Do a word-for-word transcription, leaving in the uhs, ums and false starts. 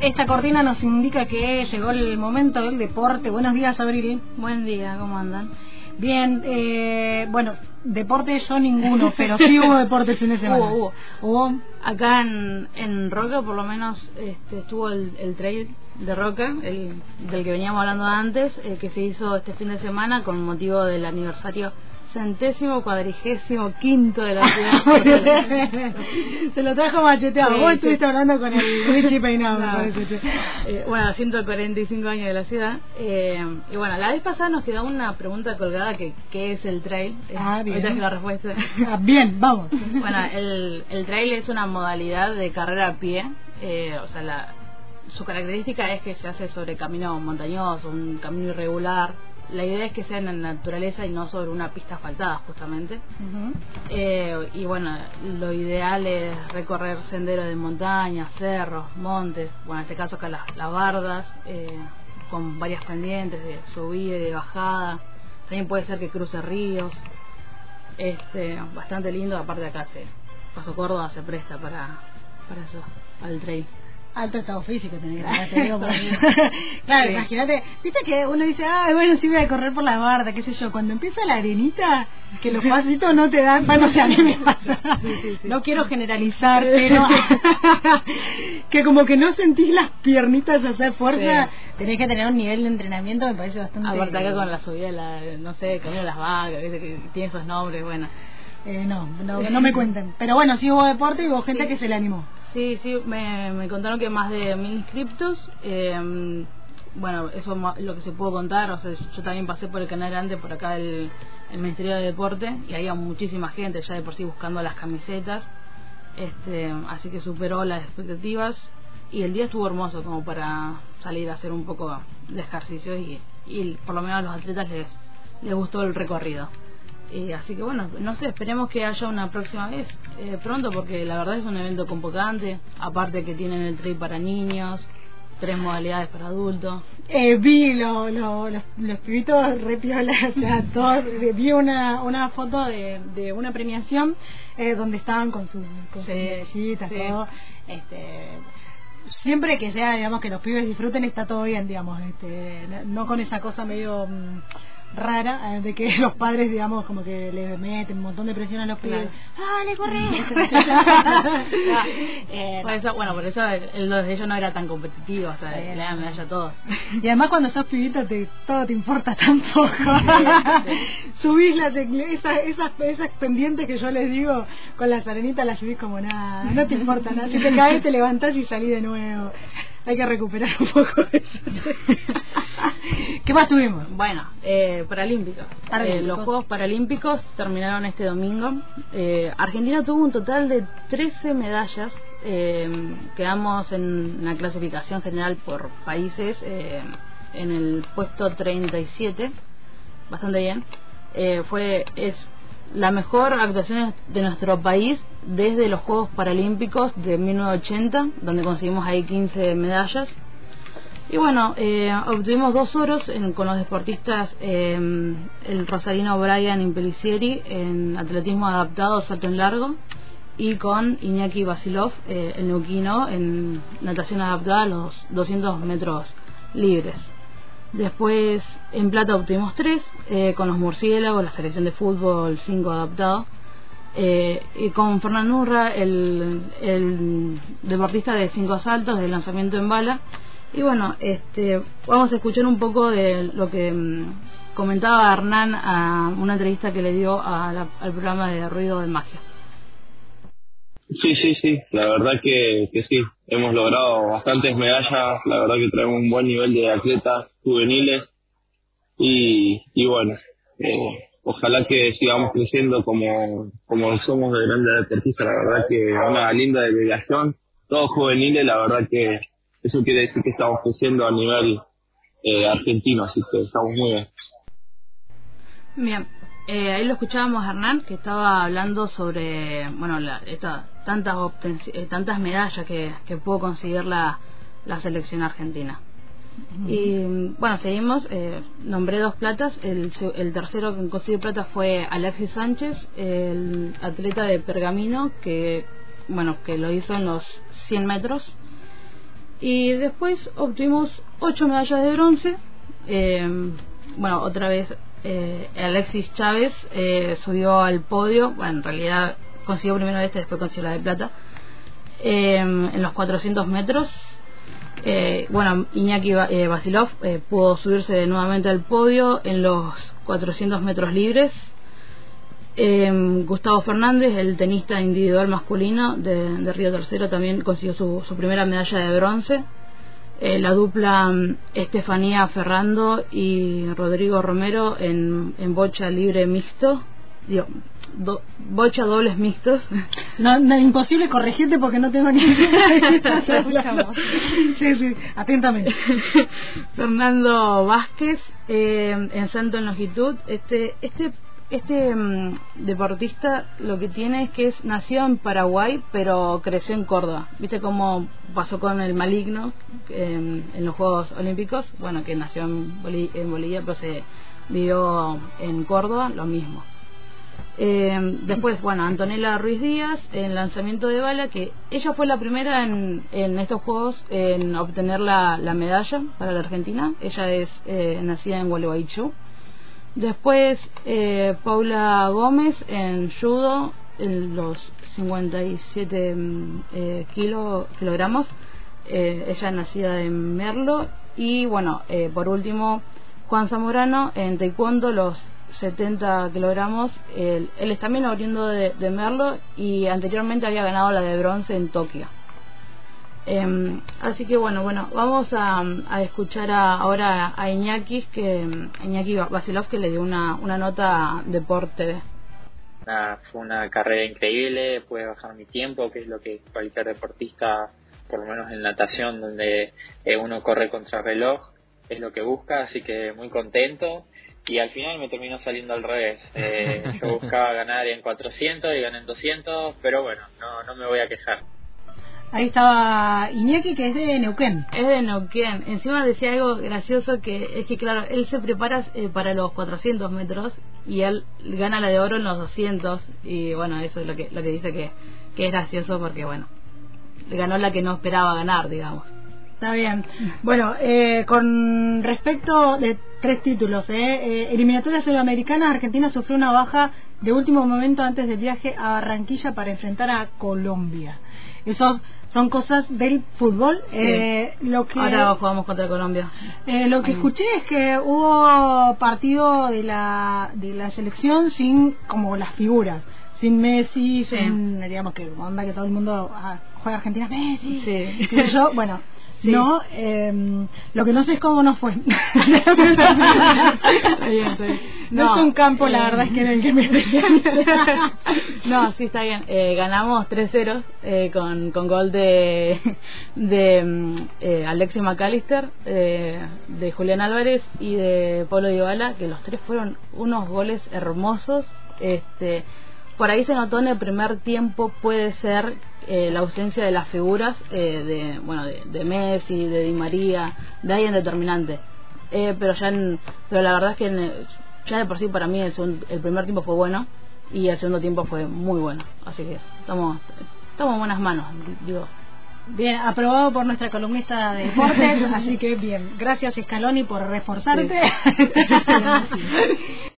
esta cortina nos indica que llegó el momento del deporte. Buenos días, Abril. Buen día, ¿cómo andan? Bien, eh, bueno, deporte yo ninguno, pero sí hubo deporte el fin de semana. Hubo, hubo. Hubo. Acá en, en Roca, por lo menos, este, estuvo el, el trail de Roca, el del que veníamos hablando antes, eh, que se hizo este fin de semana con motivo del aniversario centésimo cuadrigésimo quinto de la ciudad. Se lo trajo macheteado. Sí, Vos sí. estuviste hablando con el Richie Peinado. No. Me parece, che. eh, bueno, ciento cuarenta y cinco años de la ciudad. Eh, y bueno, la vez pasada nos quedó una pregunta colgada que ¿qué es el trail? Ah, bien. Esa es la respuesta. Ah, bien, vamos. Bueno, el, el trail es una modalidad de carrera a pie. Eh, o sea, la, su característica es que se hace sobre camino montañoso, un camino irregular. La idea es que sea en la naturaleza y no sobre una pista asfaltada, justamente. Uh-huh. eh, y bueno, lo ideal es recorrer senderos de montaña, cerros, montes, bueno, en este caso acá las, las bardas, eh, con varias pendientes de subida y de bajada. También puede ser que cruce ríos. Este, bastante lindo. Aparte acá se Paso Córdoba se presta para, para eso, al trail. Alto estado físico tenés, te digo por eso. Claro, Sí. Imagínate, viste que uno dice, ah, bueno, sí voy a correr por la barda, qué sé yo, cuando empieza la arenita, que los pasitos no te dan, bueno, o sea, a mí me pasa, Sí, sí, sí. no quiero generalizar, pero que como que no sentís las piernitas hacer fuerza, Sí. tenés que tener un nivel de entrenamiento, me parece bastante... Aparte acá con la subida, la, no sé, camino de las vacas, ¿viste? Que tiene esos nombres, bueno. Eh, no, no, no me cuenten, pero bueno, sí hubo deporte y hubo gente Sí. que se le animó. Sí, sí, me, me contaron que más de mil inscriptos. Eh, bueno, eso es lo que se pudo contar. O sea, yo también pasé por el canal grande, por acá el, el Ministerio de Deporte, y había muchísima gente ya de por sí buscando las camisetas. Este, así que superó las expectativas. Y el día estuvo hermoso como para salir a hacer un poco de ejercicio y, y por lo menos a los atletas les, les gustó el recorrido. Eh, así que bueno, no sé, esperemos que haya una próxima vez eh, pronto, porque la verdad es un evento convocante. Aparte que tienen el trail para niños, tres modalidades para adultos. Eh, vi lo, lo, los, los pibitos re piola, o sea, todos, vi una, una foto de, de una premiación eh, donde estaban con sus, con sus Sí, medallitas, sí. todo. Este, siempre que sea, digamos, que los pibes disfruten, está todo bien, digamos, este, no con esa cosa medio mm, rara eh, de que los padres, digamos, como que le meten un montón de presión a los pibes. ¡Dale, corre! eh, Por eso, bueno, por eso el, el de ellos no era tan competitivo, o sea, le dan medalla a todos. Y además cuando sos pibito te, todo te importa tan poco. Sí, sí. Subís las, esas, esas, esas pendientes que yo les digo, con las arenitas las subís como nada, no te importa nada. Si te caes te levantás y salís de nuevo. Hay que recuperar un poco eso. ¿Qué más tuvimos? Bueno, eh, Paralímpicos. Paralímpicos. Eh, los Juegos Paralímpicos terminaron este domingo. Eh, Argentina tuvo un total de trece medallas. Eh, quedamos en la clasificación general por países eh, en el puesto treinta y siete. Bastante bien. Eh, fue es la mejor actuación de nuestro país desde los Juegos Paralímpicos de mil novecientos ochenta, donde conseguimos ahí quince medallas. Y bueno, eh, obtuvimos dos oros en, con los deportistas, eh, el rosarino Brian Impelicieri en atletismo adaptado, salto en largo, y con Iñaki Basilov, eh, el neuquino, en natación adaptada, los doscientos metros libres. Después en plata obtuvimos tres, eh, con los murciélagos, la selección de fútbol cinco adaptado, eh, y con Fernando Urra, el, el deportista de cinco saltos, de lanzamiento en bala. Y bueno, este, vamos a escuchar un poco de lo que mmm, comentaba Hernán a una entrevista que le dio a la, al programa de Ruido de Magia. Sí, sí, sí, la verdad que, que sí, hemos logrado bastantes medallas, la verdad que traemos un buen nivel de atletas juveniles y, y bueno, eh, ojalá que sigamos creciendo como, como somos de grandes deportistas, la verdad que una linda delegación, todos juveniles, la verdad que eso quiere decir que estamos creciendo a nivel eh, argentino, así que estamos muy bien. Bien. Eh, ahí lo escuchábamos a Hernán, que estaba hablando sobre, bueno, la, esta, tantas obten- eh, tantas medallas que, que pudo conseguir la, la selección argentina. Uh-huh. Y bueno, seguimos, eh, nombré dos platas, el, el tercero que consiguió plata fue Alexis Sánchez, el atleta de Pergamino, que bueno, que lo hizo en los cien metros. Y después obtuvimos ocho medallas de bronce. Eh, bueno, otra vez eh, Alexis Chávez eh, subió al podio. Bueno, en realidad consiguió primero este, después consiguió la de plata. Eh, en los cuatrocientos metros. Eh, bueno, Iñaki eh, Vasilov eh, pudo subirse nuevamente al podio en los cuatrocientos metros libres. Eh, Gustavo Fernández, el tenista individual masculino de, de Río Tercero, también consiguió su, su primera medalla de bronce. Eh, la dupla Estefanía Ferrando y Rodrigo Romero en, en bocha libre mixto, digo, do, bocha dobles mixtos. No, no, imposible corregirte porque no tengo ni idea. Sí, sí, atentamente. Fernando Vázquez eh, en salto en longitud. Este, este Este um, deportista lo que tiene es que es nacido en Paraguay, pero creció en Córdoba. ¿Viste cómo pasó con el Maligno en, en los Juegos Olímpicos? Bueno, que nació en, Boli en Bolivia, pero se vivió en Córdoba, lo mismo. Eh, después, bueno, Antonella Ruiz Díaz en lanzamiento de bala, que ella fue la primera en, en estos Juegos en obtener la, la medalla para la Argentina. Ella es eh, nacida en Gualeguaychú. Después eh, Paula Gómez en judo en los cincuenta y siete eh, kilo, kilogramos, eh, ella nacida en Merlo. Y bueno, eh, por último Juan Zamorano en taekwondo los setenta kilogramos. Él, él es también oriundo de, de Merlo y anteriormente había ganado la de bronce en Tokio. Eh, así que bueno, bueno, vamos a, a escuchar a, ahora a Iñaki, que Iñaki Vasilov, que le dio una, una nota de Deporte T V. Una, fue una carrera increíble, pude bajar mi tiempo, que es lo que cualquier deportista, por lo menos en natación, donde eh, uno corre contra reloj, es lo que busca, así que muy contento. Y al final me terminó saliendo al revés. Eh, yo buscaba ganar en cuatrocientos y gané en doscientos, pero bueno, no, no me voy a quejar. Ahí estaba Iñaki, que es de Neuquén. Es de Neuquén. Encima decía algo gracioso, que es que claro, él se prepara eh, para los cuatrocientos metros y él gana la de oro en los doscientos. Y bueno, eso es lo que lo que dice que, que es gracioso, porque bueno, ganó la que no esperaba ganar, digamos. Está bien. Bueno, eh, con respecto de tres títulos, eh, eh, eliminatoria sudamericana, Argentina sufrió una baja de último momento antes del viaje a Barranquilla para enfrentar a Colombia. Esos son cosas del fútbol. Sí. Eh, lo que, ahora jugamos contra Colombia. Eh, lo que escuché es que hubo partido de la de la selección sin como las figuras, sin Messi, sí. sin, digamos que onda que todo el mundo ah, juega Argentina, Messi. Sí. Y yo, bueno. Sí. No, eh, lo que no sé es cómo nos fue. Está bien, está bien. No, no es un campo, eh, la verdad es que en el que me especializo. No, sí, está bien. Eh, ganamos tres cero eh, con, con gol de, de eh, Alexis McAllister, eh, de Julián Álvarez y de Pablo Dybala, que los tres fueron unos goles hermosos. Este, por ahí se notó en el primer tiempo, puede ser eh, la ausencia de las figuras eh, de bueno de, de Messi, de Di María, de alguien determinante. Eh, pero ya en, pero la verdad es que en, ya de por sí para mí el, segundo, el primer tiempo fue bueno y el segundo tiempo fue muy bueno. Así que estamos estamos en buenas manos, digo. Bien, aprobado por nuestra columnista de deportes, así que bien. Gracias, Scaloni, por reforzarte. Sí.